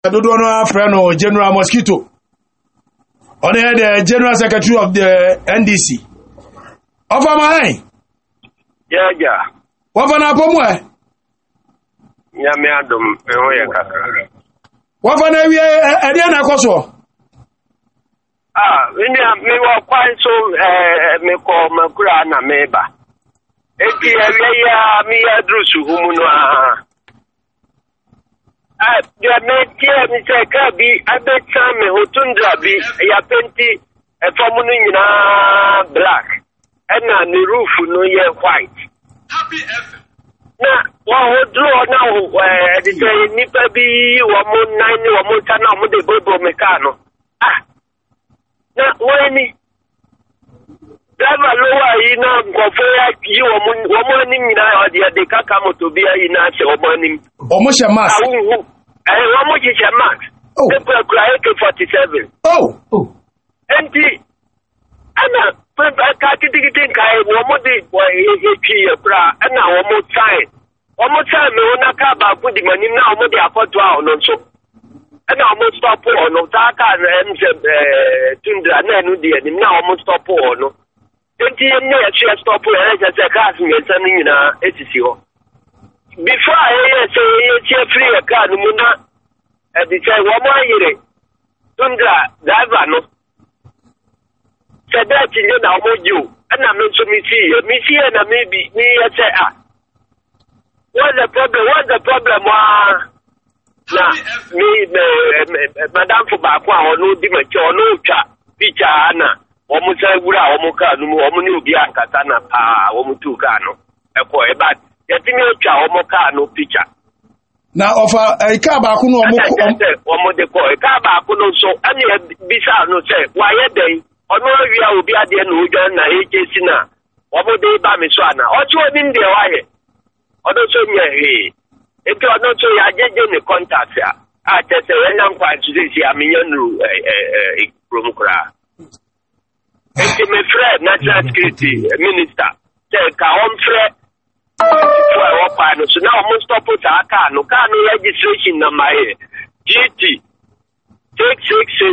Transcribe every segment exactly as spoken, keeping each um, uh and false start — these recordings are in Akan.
do do no afre no General Mosquito. On the General Secretary of the N D C. Ofa mai. Yeah, yeah. Wafa na pomwe. Nyame adom eho ye kakra. Wafa na wie e dia na koso. Ah, me me wa kwan so eh me ko makura na meba. Eti ewie ya mi adrusu humu no ah. Ah, dia me tie mi se ka bi abeta me hotundra bi ya penti e fomu no nyina black. Ena ni roof no ye white. Happy F M. Na wa hodro na ho eh de say nipa bi wo mo nine wo mo ta na mo de bobo meka no. Ah. Na wani driver lowa yi na ngofo ya yi wo mo wo mo ni nyina o de de kaka moto bi yi na se wo mo ni. O mo she mask. Awu. Eh wo mo she mask. Oh. De pra kura A K forty-seven. Oh. Oh. Enti ana ka kitikiti kai wo mo de boy e twi e kura ana wo mo sign wo mo sign me wona ka ba ku di mani na wo mo de afoto a ono so ana wo mo stop ono ta ka na mze tundra na enu de ni na wo mo stop ono enti ne ya chi stop e ja se ka su me san ni na etisi ho before I say ye chi free e ka no mu na e di say wo mo ayire tundra driver no that you know you and I'm not so me see me see and maybe me say ah what's the problem what's the problem wa na me madam for back one no di me cho no twa picture na o mo say wura o mo ka no mo o mo ni obi ankata na pa o mo tu ka no e ko e ba ye ti me twa o mo ka no picture na offer e ka ba ku no o mo o mo de ko e ka ba ku no so ani bisa no say why dey ono awia obi ade na ojo na ejesi na obodo ba me so ana ojo ni nde wa he odo so nya he eti odo so ya jeje ni contact a a tese we na nkwa ntisi amenya nu eh promokra eti me friend national security minister say ka on friend for wa pa no so na o mo stop ta aka no ka no registration number e G T six six six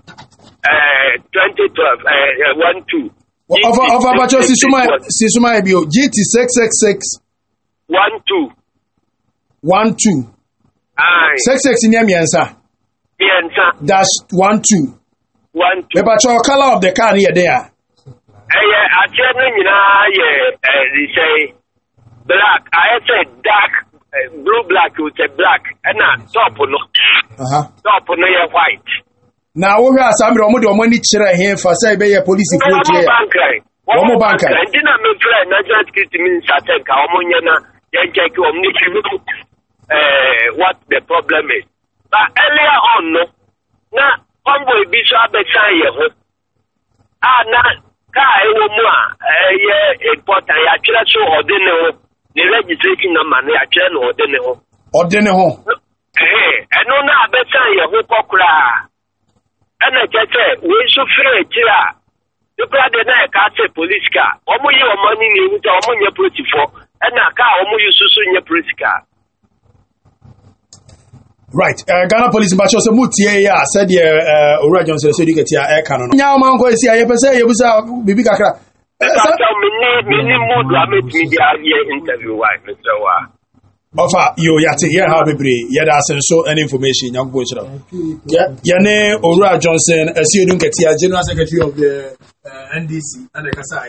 Uh, twenty twelve, uh, one two. Over, over, but you see, Suma, see, Suma, G T six six six one two one two. Aye. Six six in Yamiansa. Yamiansa. Dash one two one two. But your color of the car here, there. Eh, yeah, I tell you now, yeah, they say black. I say dark, uh, blue black. You say black, and now top no. Uh huh. Top no, yeah, white. Na wo hwa asambre omo de omo ni kire he fa say be ye police for tie omo bankai ndi na me friend national security minister say ka omo nyana yen check omo ni kire eh what the problem is but earlier on no na convoy bi so abesan ye ho ah na ka e wo mu a ye important ya kire so ode ne ho the registration number na ya kire no ode ne ho ode ne ho eh eno na abesan ye ho kokura and I just say, we should free Tira. The brother na ka say police car. Omo yi o money ni wuta omo nye police for. And na ka omo yi susu nye police car. Right. Uh, Ghana police mbacho se mutie ya said uh Ora Johnson so you get ya e kan no. Nya o man ko esi ya pese ye busa bibi kakra. Sa me ni me ni mood wa met me dia interview wa Mister Wa. Offer you yate here how bebre ye da sen so any information yango bo chira yeah ye ne Ora Johnson as you don't get here General Secretary of the uh, N D C and the Kasa